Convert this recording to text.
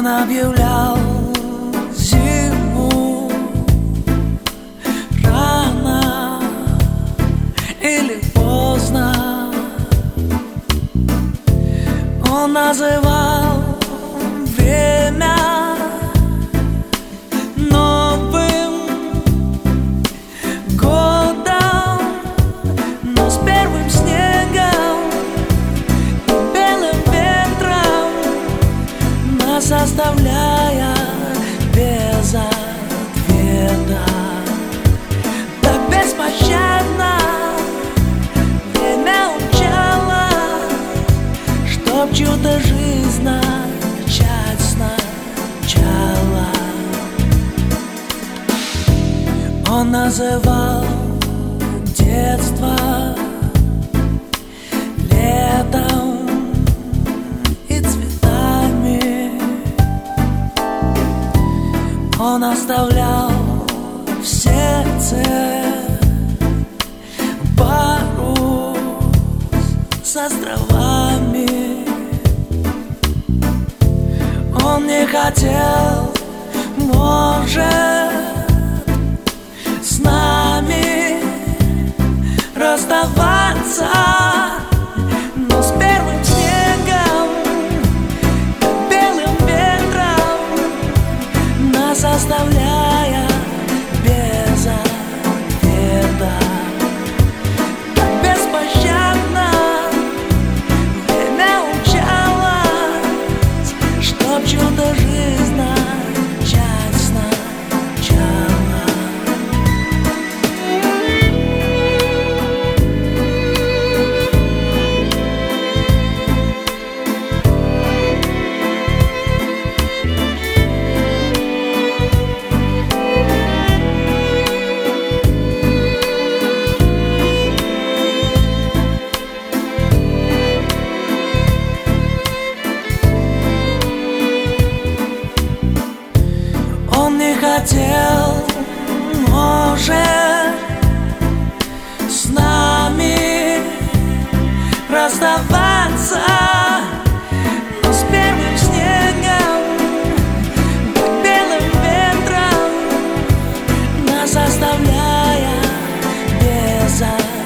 Он объявлял зиму рано или поздно. Он называл время новым годом, но с первым снегом и белым ветром, нас оставляя без ответа. Так беспощадно время умчалось, чтоб чью-то жизнь начать сначала. Он называл детство летом и цветами. Он оставлял в сердце парус с островами. Он не хотел, может, с нами расставаться, но с первым снегом, белым ветром, нас оставляя без ответа. Так беспощадно время умчалось, чтоб чью-то жизнь начать сначала. Он не хотел, может, с нами расставаться, но с первым снегом, белым ветром, нас оставляя без ответа.